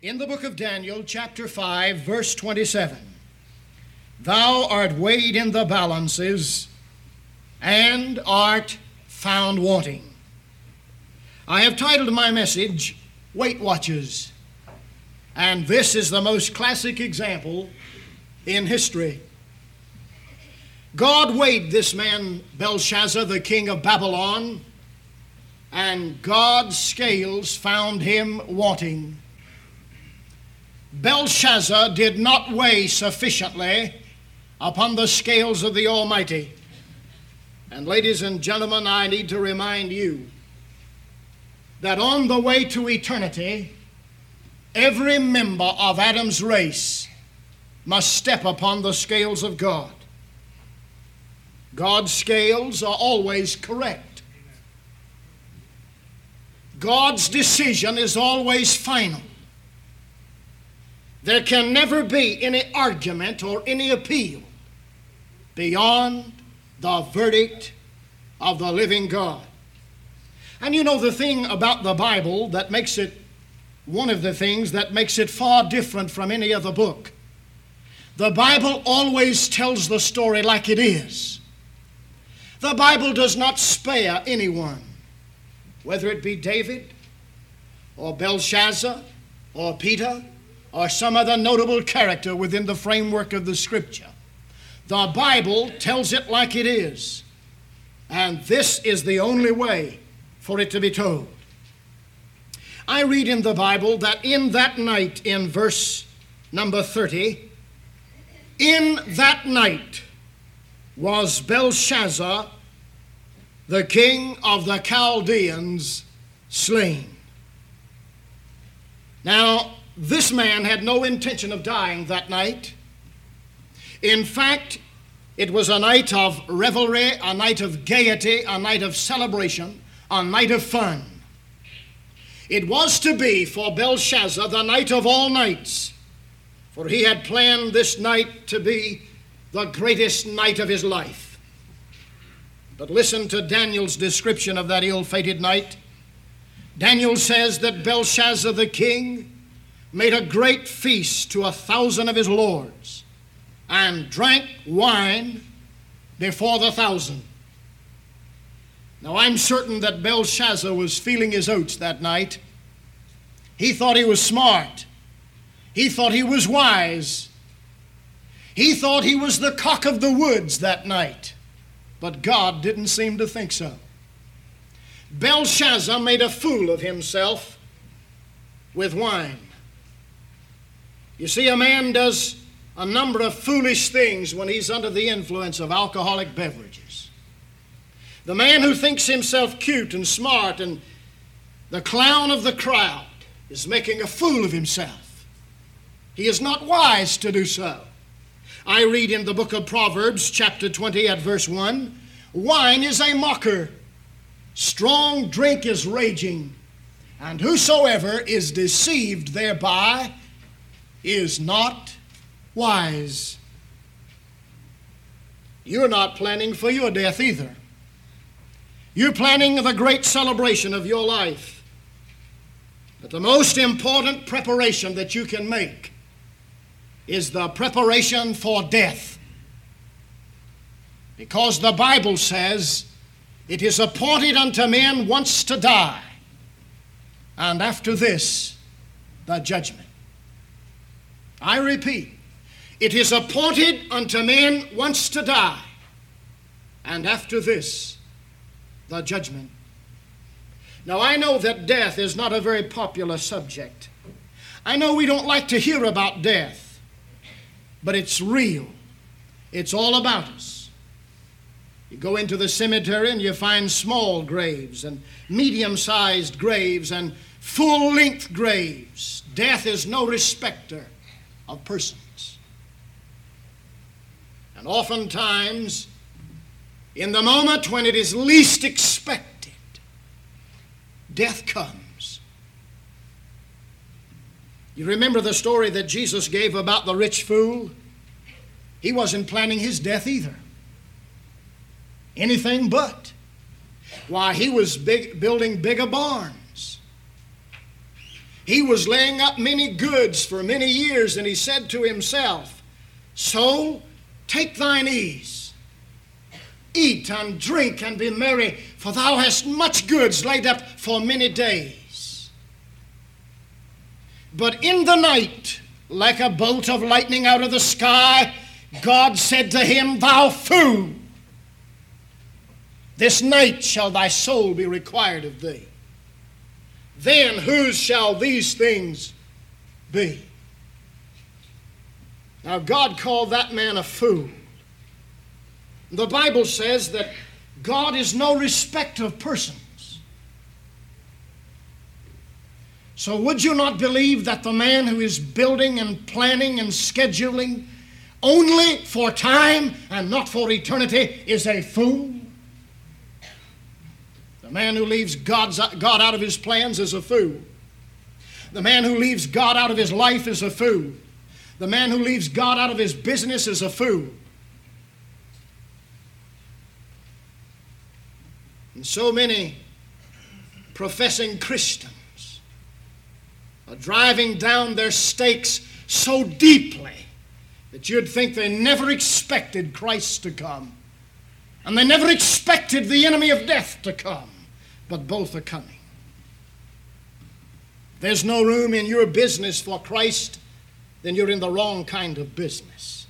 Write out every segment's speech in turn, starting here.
In the book of Daniel, chapter 5, verse 27, "Thou art weighed in the balances, and art found wanting." I have titled my message, "Weight Watchers," and this is the most classic example in history. God weighed this man, Belshazzar, the king of Babylon, and God's scales found him wanting. Belshazzar did not weigh sufficiently upon the scales of the Almighty. And ladies and gentlemen, I need to remind you that on the way to eternity, every member of Adam's race must step upon the scales of God. God's scales are always correct. God's decision is always final. There can never be any argument or any appeal beyond the verdict of the living God. And you know, the thing about the Bible that makes it, one of the things that makes it far different from any other book, the Bible always tells the story like it is. The Bible does not spare anyone, whether it be David or Belshazzar or Peter or some other notable character within the framework of the Scripture. The Bible tells it like it is, and this is the only way for it to be told. I read in the Bible that in that night, in verse number 30, in that night was Belshazzar, the king of the Chaldeans, slain. Now, this man had no intention of dying that night. In fact, it was a night of revelry, a night of gaiety, a night of celebration, a night of fun. It was to be for Belshazzar the night of all nights, for he had planned this night to be the greatest night of his life. But listen to Daniel's description of that ill-fated night. Daniel says that Belshazzar the king made a great feast to 1,000 of his lords, and drank wine before the 1,000. Now, I'm certain that Belshazzar was feeling his oats that night. He thought he was smart. He thought he was wise. He thought he was the cock of the woods that night. But God didn't seem to think so. Belshazzar made a fool of himself with wine. You see, a man does a number of foolish things when he's under the influence of alcoholic beverages. The man who thinks himself cute and smart and the clown of the crowd is making a fool of himself. He is not wise to do so. I read in the book of Proverbs, chapter 20 at verse 1, "Wine is a mocker, strong drink is raging, and whosoever is deceived thereby is not wise." You're not planning for your death either. You're planning the great celebration of your life. But the most important preparation that you can make is the preparation for death. Because the Bible says, "It is appointed unto men once to die, and after this, the judgment." I repeat, it is appointed unto men once to die, and after this, the judgment. Now, I know that death is not a very popular subject. I know we don't like to hear about death, but it's real. It's all about us. You go into the cemetery and you find small graves and medium-sized graves and full-length graves. Death is no respecter of persons. And oftentimes, in the moment when it is least expected, death comes. You remember the story that Jesus gave about the rich fool? He wasn't planning his death either. Anything but. Why, he was building bigger barns. He was laying up many goods for many years, and he said to himself, "Soul, take thine ease. Eat and drink and be merry, for thou hast much goods laid up for many days." But in the night, like a bolt of lightning out of the sky, God said to him, "Thou fool, this night shall thy soul be required of thee. Then whose shall these things be?" Now God called that man a fool. The Bible says that God is no respecter of persons. So would you not believe that the man who is building and planning and scheduling only for time and not for eternity is a fool? The man who leaves God out of his plans is a fool. The man who leaves God out of his life is a fool. The man who leaves God out of his business is a fool. And so many professing Christians are driving down their stakes so deeply that you'd think they never expected Christ to come. And they never expected the enemy of death to come. But both are coming. There's no room in your business for Christ, then you're in the wrong kind of business.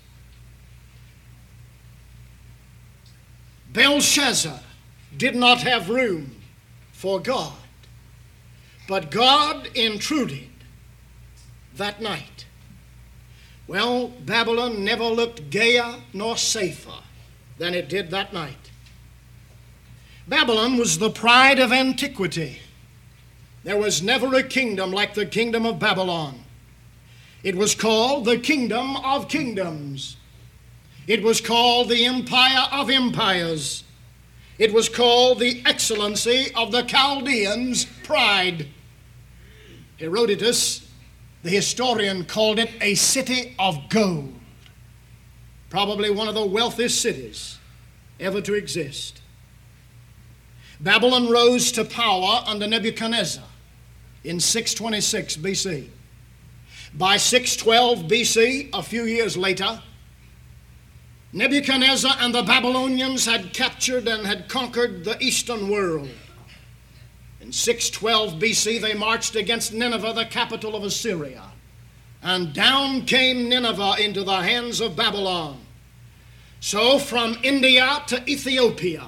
Belshazzar did not have room for God, but God intruded that night. Well, Babylon never looked gayer nor safer than it did that night. Babylon was the pride of antiquity. There was never a kingdom like the kingdom of Babylon. It was called the kingdom of kingdoms. It was called the empire of empires. It was called the excellency of the Chaldeans' pride. Herodotus, the historian, called it a city of gold. Probably one of the wealthiest cities ever to exist. Babylon rose to power under Nebuchadnezzar in 626 BC. By 612 BC, a few years later, Nebuchadnezzar and the Babylonians had captured and had conquered the eastern world. In 612 BC, they marched against Nineveh, the capital of Assyria. And down came Nineveh into the hands of Babylon. So from India to Ethiopia,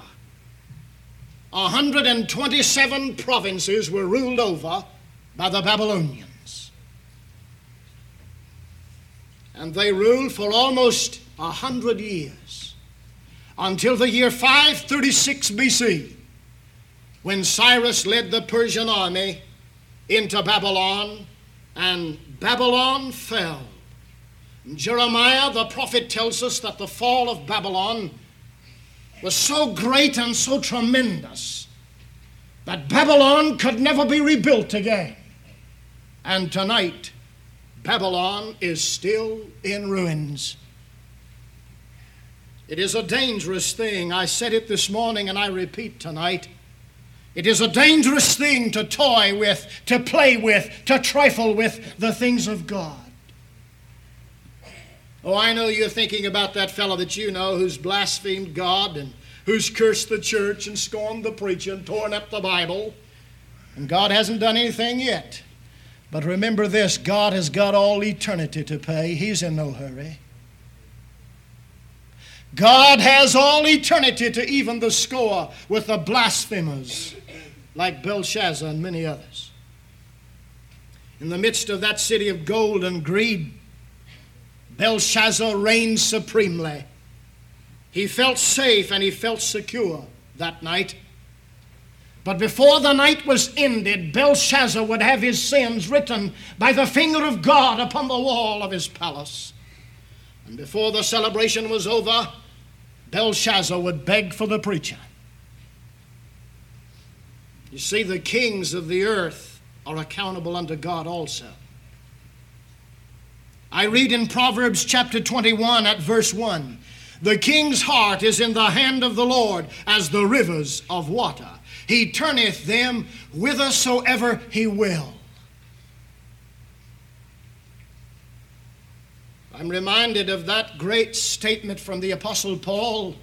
127 provinces were ruled over by the Babylonians. And they ruled for almost 100 years, until the year 536 BC, when Cyrus led the Persian army into Babylon, and Babylon fell. Jeremiah the prophet tells us that the fall of Babylon was so great and so tremendous that Babylon could never be rebuilt again. And tonight, Babylon is still in ruins. It is a dangerous thing. I said it this morning and I repeat tonight. It is a dangerous thing to toy with, to play with, to trifle with the things of God. Oh, I know you're thinking about that fellow that you know who's blasphemed God and who's cursed the church and scorned the preacher and torn up the Bible. And God hasn't done anything yet. But remember this, God has got all eternity to pay. He's in no hurry. God has all eternity to even the score with the blasphemers like Belshazzar and many others. In the midst of that city of gold and greed, Belshazzar reigned supremely. He felt safe and he felt secure that night. But before the night was ended, Belshazzar would have his sins written by the finger of God upon the wall of his palace. And before the celebration was over, Belshazzar would beg for the preacher. You see, the kings of the earth are accountable unto God also. I read in Proverbs chapter 21 at verse 1, "The king's heart is in the hand of the Lord as the rivers of water. He turneth them whithersoever he will." I'm reminded of that great statement from the Apostle Paul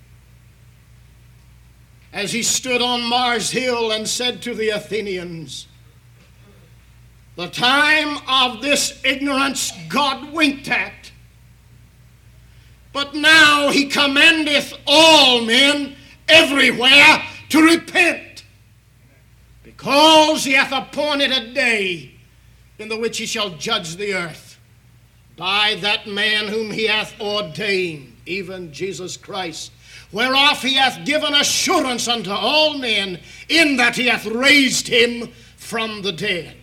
as he stood on Mars Hill and said to the Athenians, "The time of this ignorance God winked at, but now he commandeth all men everywhere to repent, because he hath appointed a day in the which he shall judge the earth by that man whom he hath ordained, even Jesus Christ, whereof he hath given assurance unto all men, in that he hath raised him from the dead."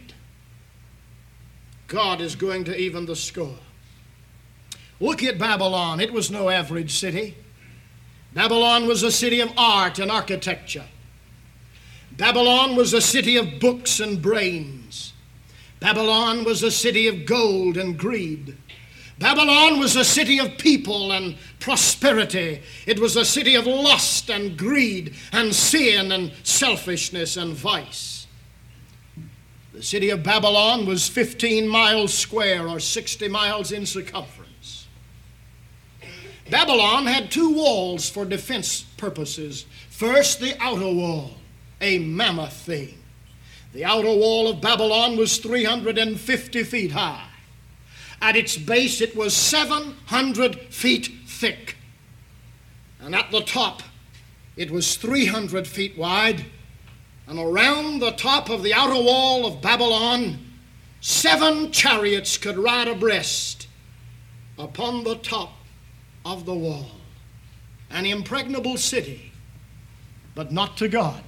God is going to even the score. Look at Babylon. It was no average city. Babylon was a city of art and architecture. Babylon was a city of books and brains. Babylon was a city of gold and greed. Babylon was a city of people and prosperity. It was a city of lust and greed and sin and selfishness and vice. The city of Babylon was 15 miles square, or 60 miles in circumference. Babylon had two walls for defense purposes. First, the outer wall, a mammoth thing. The outer wall of Babylon was 350 feet high. At its base, it was 700 feet thick. And at the top, it was 300 feet wide. And around the top of the outer wall of Babylon, 7 chariots could ride abreast upon the top of the wall. An impregnable city, but not to God.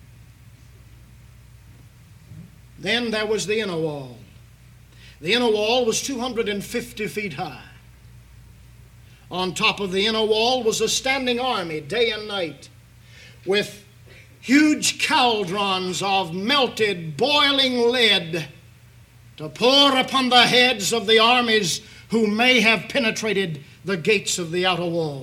Then there was the inner wall. The inner wall was 250 feet high. On top of the inner wall was a standing army day and night, with huge cauldrons of melted, boiling lead to pour upon the heads of the armies who may have penetrated the gates of the outer wall.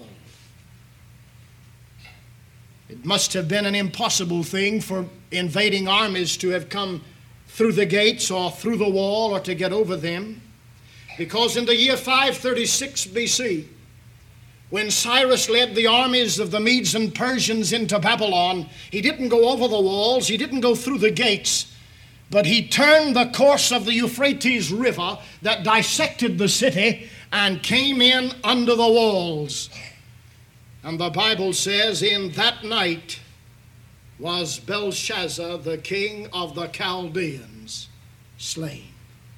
It must have been an impossible thing for invading armies to have come through the gates or through the wall or to get over them, because in the year 536 BC, when Cyrus led the armies of the Medes and Persians into Babylon, he didn't go over the walls, he didn't go through the gates, but he turned the course of the Euphrates River that dissected the city and came in under the walls. And the Bible says, in that night was Belshazzar, the king of the Chaldeans, slain.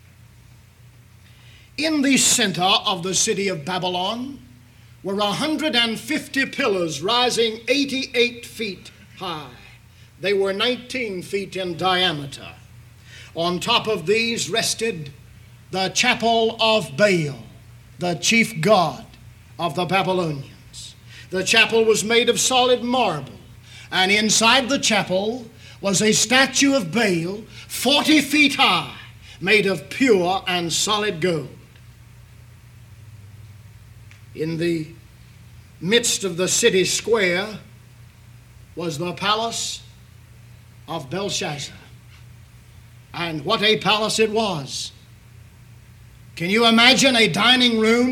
In the center of the city of Babylon were 150 pillars rising 88 feet high. They were 19 feet in diameter. On top of these rested the chapel of Baal, the chief god of the Babylonians. The chapel was made of solid marble, and inside the chapel was a statue of Baal 40 feet high, made of pure and solid gold. In the midst of the city square was the palace of Belshazzar. And what a palace it was. Can you imagine a dining room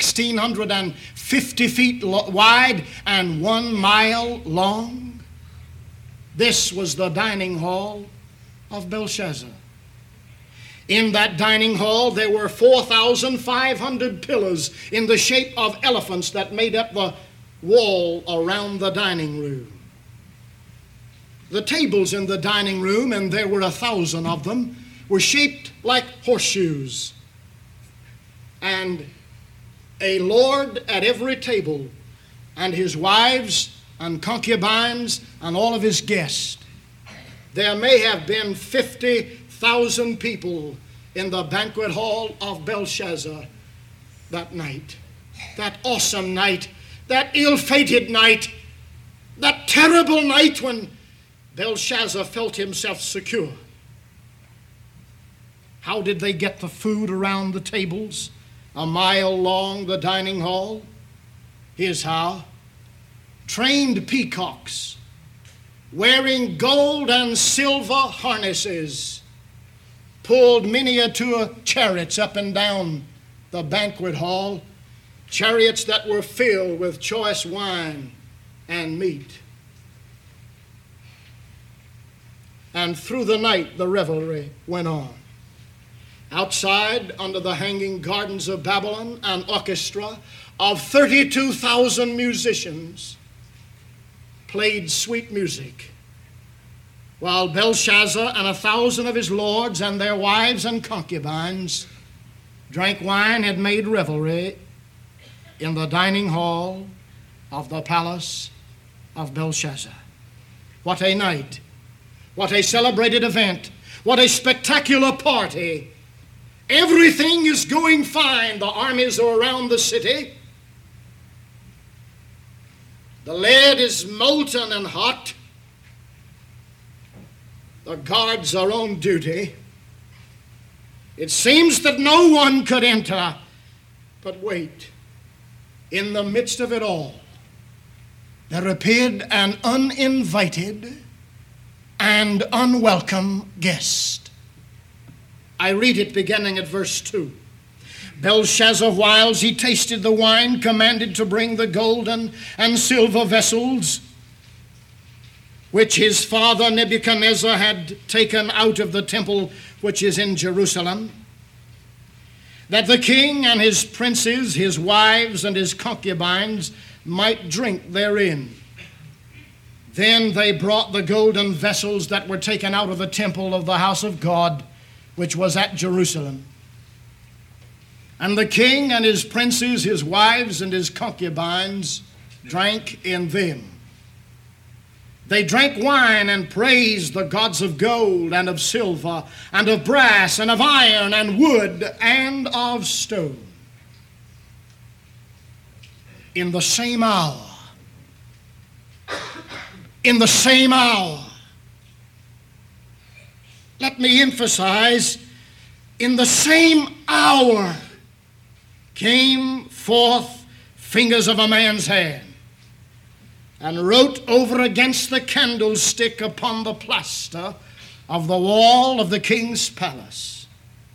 1,650 feet wide and 1 mile long? This was the dining hall of Belshazzar. In that dining hall, there were 4,500 pillars in the shape of elephants that made up the wall around the dining room. The tables in the dining room, and there were 1,000 of them, were shaped like horseshoes. And a lord at every table, and his wives and concubines and all of his guests. There may have been 50,000 people in the banquet hall of Belshazzar that night. That awesome night, that ill-fated night, that terrible night when Belshazzar felt himself secure. How did they get the food around the tables? A mile long, the dining hall. Here's how. Trained peacocks, wearing gold and silver harnesses, pulled miniature chariots up and down the banquet hall, chariots that were filled with choice wine and meat. And through the night the revelry went on. Outside, under the hanging gardens of Babylon, an orchestra of 32,000 musicians played sweet music, while Belshazzar and 1,000 of his lords and their wives and concubines drank wine and made revelry in the dining hall of the palace of Belshazzar. What a night! What a celebrated event! What a spectacular party! Everything is going fine. The armies are around the city. The lead is molten and hot. The guards are on duty. It seems that no one could enter. But wait, in the midst of it all, there appeared an uninvited and unwelcome guest. I read it beginning at verse 2. Belshazzar, whiles he tasted the wine, commanded to bring the golden and silver vessels, which his father Nebuchadnezzar had taken out of the temple which is in Jerusalem, that the king and his princes, his wives, and his concubines might drink therein. Then they brought the golden vessels that were taken out of the temple of the house of God, which was at Jerusalem. And the king and his princes, his wives, and his concubines drank in them. They drank wine and praised the gods of gold and of silver and of brass and of iron and wood and of stone. In the same hour, let me emphasize, in the same hour came forth fingers of a man's hand and wrote over against the candlestick upon the plaster of the wall of the king's palace.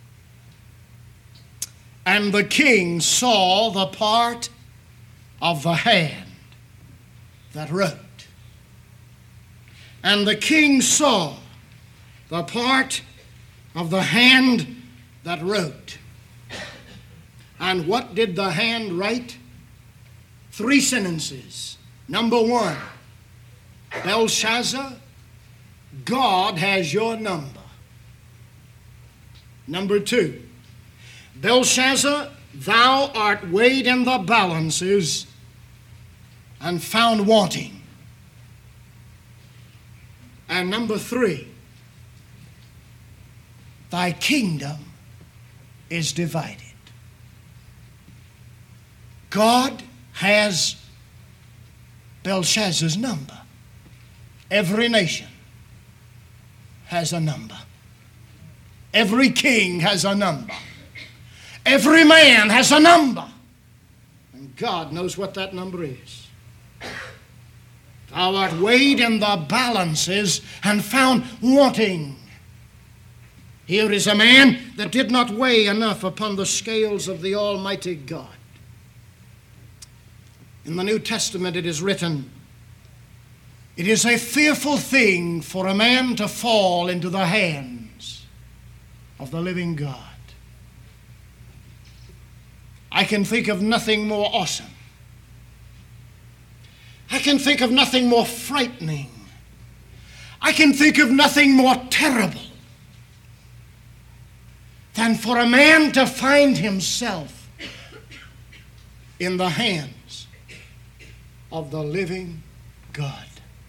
And the king saw the part of the hand that wrote. And the king saw the part of the hand that wrote. And what did the hand write? 3 sentences. Number 1, Belshazzar, God has your number. Number 2, Belshazzar, thou art weighed in the balances and found wanting. And number 3, thy kingdom is divided. God has Belshazzar's number. Every nation has a number. Every king has a number. Every man has a number. And God knows what that number is. Thou art weighed in the balances and found wanting. Here is a man that did not weigh enough upon the scales of the Almighty God. In the New Testament it is written, it is a fearful thing for a man to fall into the hands of the living God. I can think of nothing more awesome. I can think of nothing more frightening. I can think of nothing more terrible than for a man to find himself in the hands of the living God.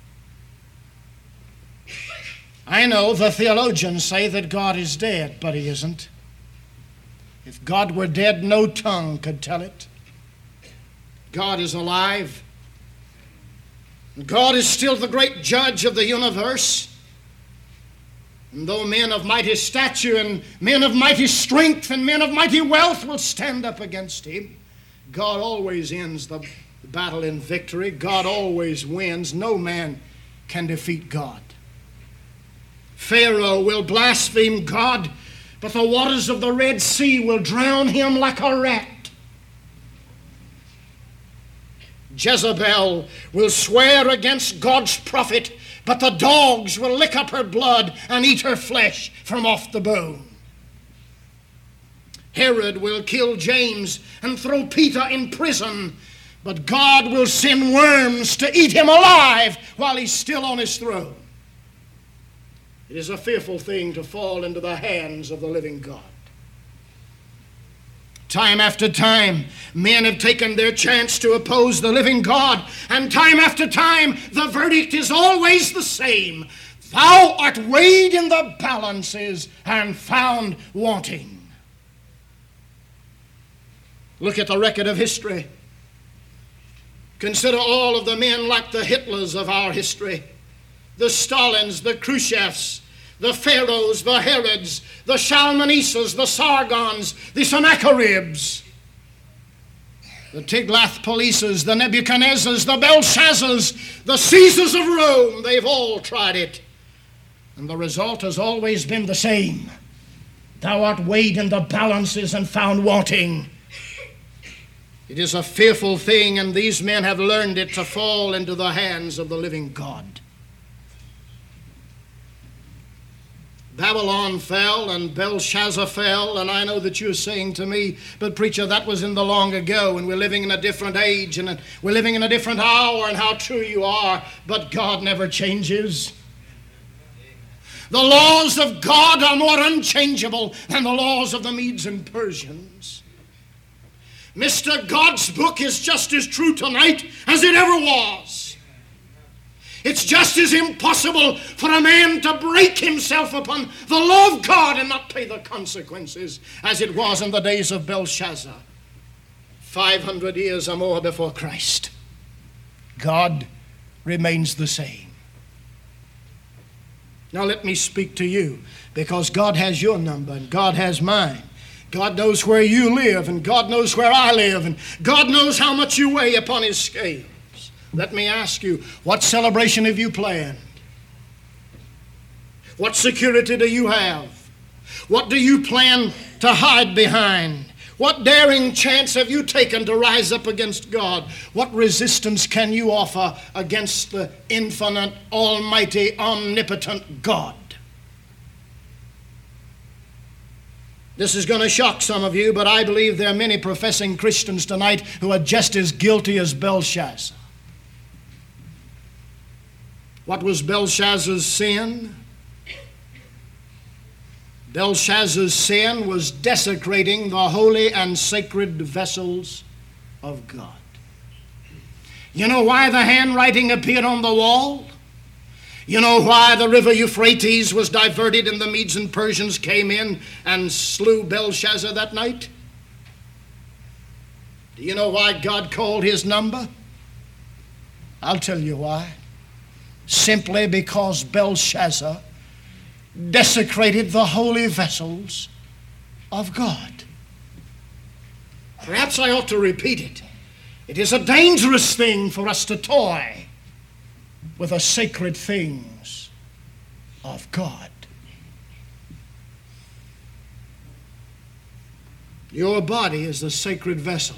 I know the theologians say that God is dead, but he isn't. If God were dead, no tongue could tell it. God is alive. God is still the great judge of the universe. And though men of mighty stature and men of mighty strength and men of mighty wealth will stand up against him, God always ends the battle in victory. God always wins. No man can defeat God. Pharaoh will blaspheme God, but the waters of the Red Sea will drown him like a rat. Jezebel will swear against God's prophet, but the dogs will lick up her blood and eat her flesh from off the bone. Herod will kill James and throw Peter in prison, but God will send worms to eat him alive while he's still on his throne. It is a fearful thing to fall into the hands of the living God. Time after time, men have taken their chance to oppose the living God, and time after time, the verdict is always the same. Thou art weighed in the balances and found wanting. Look at the record of history. Consider all of the men like the Hitlers of our history, the Stalins, the Khrushchevs, the Pharaohs, the Herods, the Shalmanesers, the Sargons, the Sennacheribs, the Tiglath-Pilesers, the Nebuchadnezzars, the Belshazzars, the Caesars of Rome. They've all tried it. And the result has always been the same. Thou art weighed in the balances and found wanting. It is a fearful thing, and these men have learned it, to fall into the hands of the living God. Babylon fell and Belshazzar fell, and I know that you're saying to me, but preacher, that was in the long ago, and we're living in a different age, and we're living in a different hour, and how true you are, but God never changes. The laws of God are more unchangeable than the laws of the Medes and Persians. Mr. God's book is just as true tonight as it ever was. It's just as impossible for a man to break himself upon the law of God and not pay the consequences as it was in the days of Belshazzar, 500 years or more before Christ. God remains the same. Now let me speak to you, because God has your number and God has mine. God knows where you live, and God knows where I live, and God knows how much you weigh upon his scales. Let me ask you, what celebration have you planned? What security do you have? What do you plan to hide behind? What daring chance have you taken to rise up against God? What resistance can you offer against the infinite, almighty, omnipotent God? This is going to shock some of you, but I believe there are many professing Christians tonight who are just as guilty as Belshazzar. What was Belshazzar's sin? Belshazzar's sin was desecrating the holy and sacred vessels of God. You know why the handwriting appeared on the wall? You know why the river Euphrates was diverted and the Medes and Persians came in and slew Belshazzar that night? Do you know why God called his number? I'll tell you why. Simply because Belshazzar desecrated the holy vessels of God. Perhaps I ought to repeat it. It is a dangerous thing for us to toy with the sacred things of God. Your body is the sacred vessel.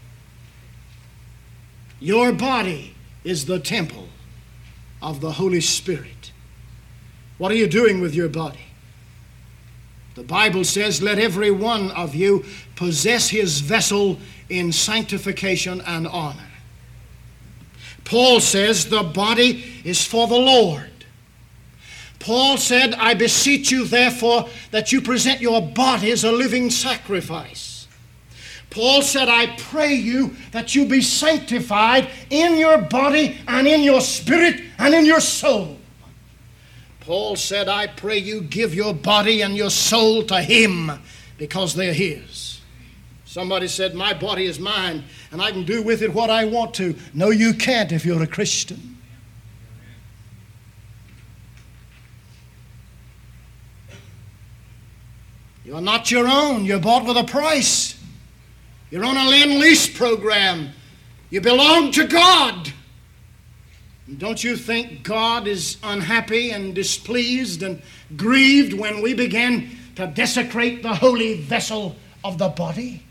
Your body is the temple of the Holy Spirit. What are you doing with your body? The Bible says, let every one of you possess his vessel in sanctification and honor. Paul says the body is for the Lord. Paul said, I beseech you therefore that you present your body as a living sacrifice. Paul said, I pray you that you be sanctified in your body and in your spirit and in your soul. Paul said, I pray you give your body and your soul to him because they're his. Somebody said, my body is mine and I can do with it what I want to. No, you can't if you're a Christian. You're not your own. You're bought with a price. You're on a Lend-Lease program. You belong to God. And don't you think God is unhappy and displeased and grieved when we begin to desecrate the holy vessel of the body?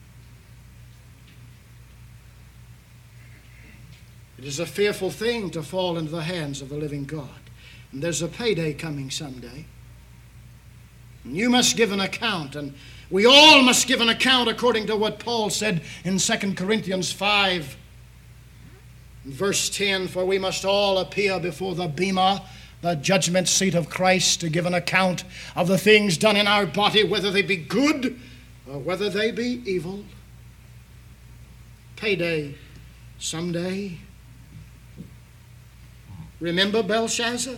It is a fearful thing to fall into the hands of the living God. And there's a payday coming someday. And you must give an account, and we all must give an account according to what Paul said in 2 Corinthians 5, verse 10, for we must all appear before the bema, the judgment seat of Christ, to give an account of the things done in our body, whether they be good or whether they be evil. Payday someday. Remember Belshazzar?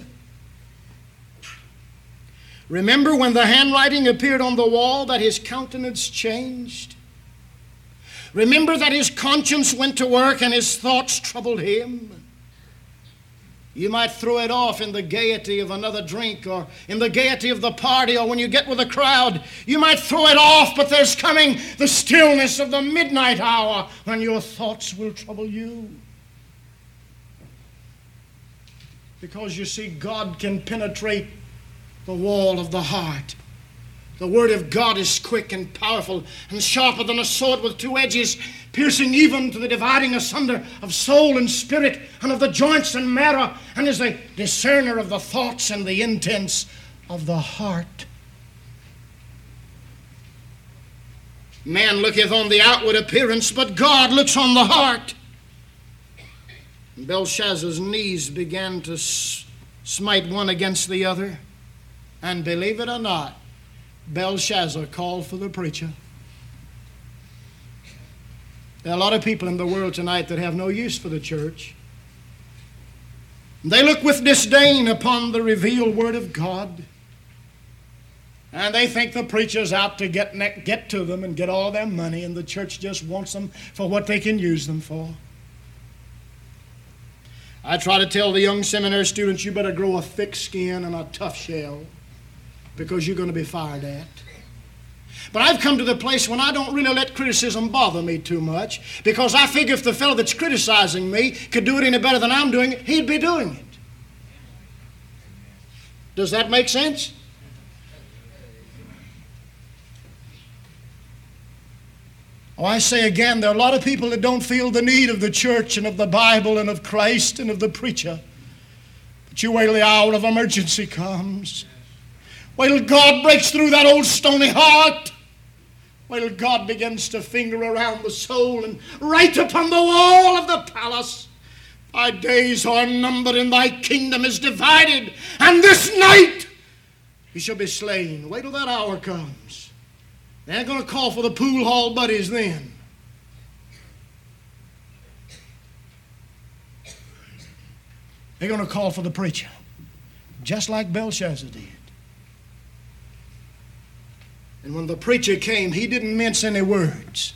Remember when the handwriting appeared on the wall that his countenance changed? Remember that his conscience went to work and his thoughts troubled him? You might throw it off in the gaiety of another drink or in the gaiety of the party or when you get with a crowd. You might throw it off, but there's coming the stillness of the midnight hour when your thoughts will trouble you. Because you see, God can penetrate the wall of the heart. The Word of God is quick and powerful and sharper than a sword with two edges, piercing even to the dividing asunder of soul and spirit and of the joints and marrow, and is a discerner of the thoughts and the intents of the heart. Man looketh on the outward appearance, but God looks on the heart. Belshazzar's knees began to smite one against the other. And believe it or not, Belshazzar called for the preacher. There are a lot of people in the world tonight that have no use for the church. They look with disdain upon the revealed Word of God. And they think the preacher's out to get to them and get all their money, and the church just wants them for what they can use them for. I try to tell the young seminary students, you better grow a thick skin and a tough shell, because you're going to be fired at. But I've come to the place when I don't really let criticism bother me too much, because I figure if the fellow that's criticizing me could do it any better than I'm doing it, he'd be doing it. Does that make sense? Oh, I say again, there are a lot of people that don't feel the need of the church and of the Bible and of Christ and of the preacher. But you wait till the hour of emergency comes. Wait till God breaks through that old stony heart. Wait till God begins to finger around the soul and write upon the wall of the palace, thy days are numbered and thy kingdom is divided, and this night you shall be slain. Wait till that hour comes. They ain't going to call for the pool hall buddies then. They're going to call for the preacher, just like Belshazzar did. And when the preacher came, he didn't mince any words.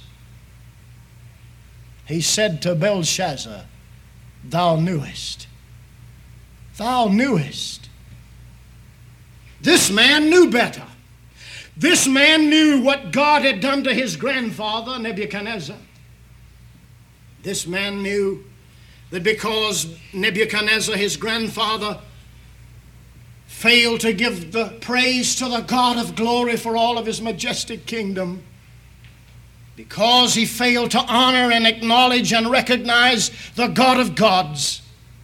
He said to Belshazzar, thou knewest. Thou knewest. This man knew better. This man knew what God had done to his grandfather, Nebuchadnezzar. This man knew that because Nebuchadnezzar, his grandfather, failed to give the praise to the God of glory for all of his majestic kingdom, because he failed to honor and acknowledge and recognize the God of gods,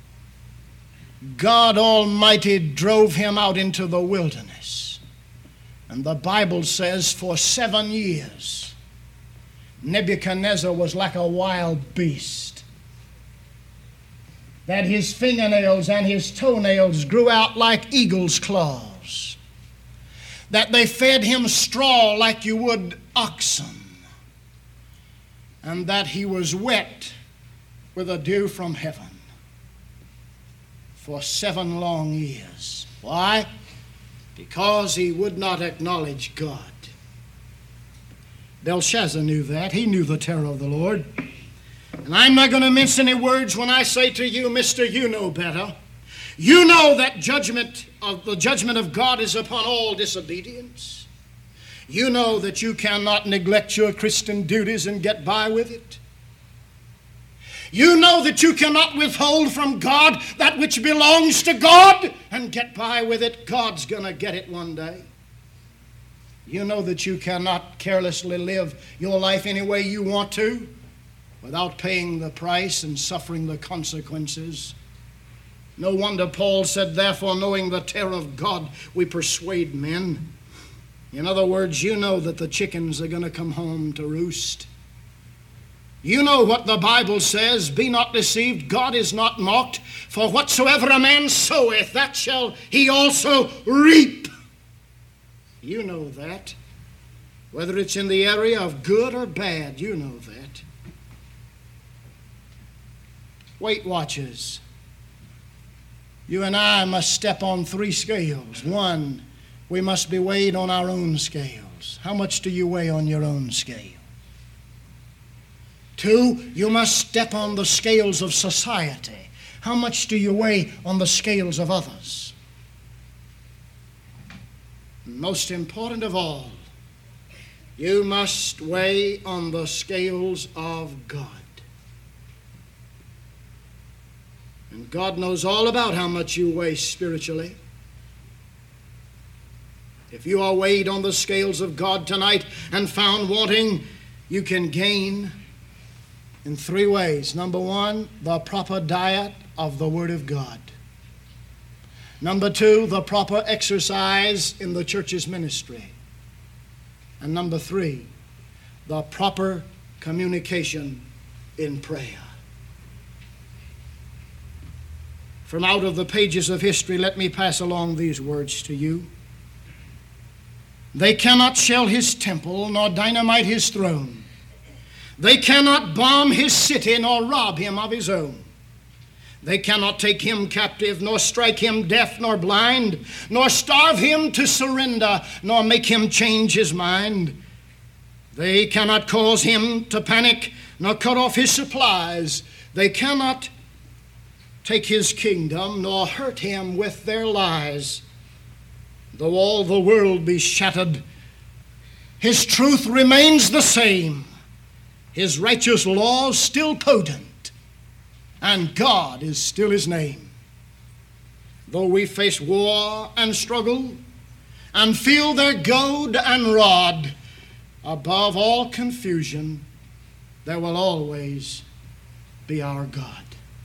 God Almighty drove him out into the wilderness. And the Bible says for 7 years, Nebuchadnezzar was like a wild beast. That his fingernails and his toenails grew out like eagle's claws. That they fed him straw like you would oxen. And that he was wet with a dew from heaven for 7 long years. Why? Because he would not acknowledge God. Belshazzar knew that. He knew the terror of the Lord. And I'm not going to mince any words when I say to you, mister, you know better. You know that the judgment of God is upon all disobedience. You know that you cannot neglect your Christian duties and get by with it. You know that you cannot withhold from God that which belongs to God and get by with it. God's going to get it one day. You know that you cannot carelessly live your life any way you want to without paying the price and suffering the consequences. No wonder Paul said, therefore, knowing the terror of God, we persuade men. In other words, you know that the chickens are going to come home to roost. You know what the Bible says, be not deceived, God is not mocked, for whatsoever a man soweth, that shall he also reap. You know that. Whether it's in the area of good or bad, you know that. Weight Watchers. You and I must step on 3 scales. 1, we must be weighed on our own scales. How much do you weigh on your own scale? 2, you must step on the scales of society. How much do you weigh on the scales of others? Most important of all, you must weigh on the scales of God. And God knows all about how much you weigh spiritually. If you are weighed on the scales of God tonight and found wanting, you can gain in 3 ways. Number 1, the proper diet of the Word of God. Number 2, the proper exercise in the church's ministry. And number 3, the proper communication in prayer. From out of the pages of history, let me pass along these words to you. They cannot shell his temple, nor dynamite his throne. They cannot bomb his city, nor rob him of his own. They cannot take him captive, nor strike him deaf nor blind, nor starve him to surrender, nor make him change his mind. They cannot cause him to panic, nor cut off his supplies. They cannot take his kingdom, nor hurt him with their lies. Though all the world be shattered, his truth remains the same, his righteous laws still potent, and God is still his name. Though we face war and struggle, and feel their goad and rod, above all confusion, there will always be our God.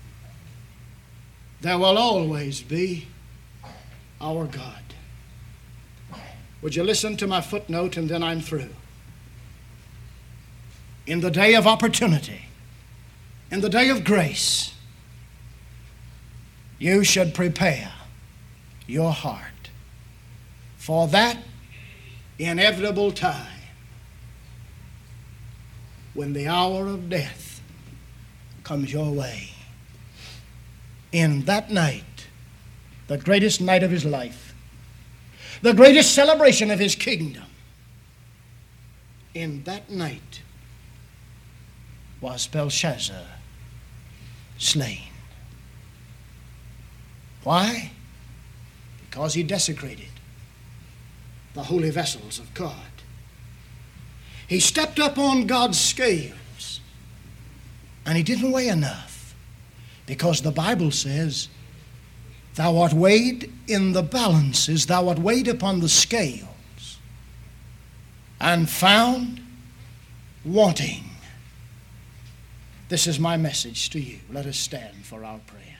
There will always be our God. Would you listen to my footnote and then I'm through? In the day of opportunity, in the day of grace, you should prepare your heart for that inevitable time when the hour of death comes your way. In that night, the greatest night of his life, the greatest celebration of his kingdom, in that night was Belshazzar slain. Why? Because he desecrated the holy vessels of God. He stepped up on God's scales, and he didn't weigh enough. Because the Bible says, thou art weighed in the balances, thou art weighed upon the scales, and found wanting. This is my message to you. Let us stand for our prayer.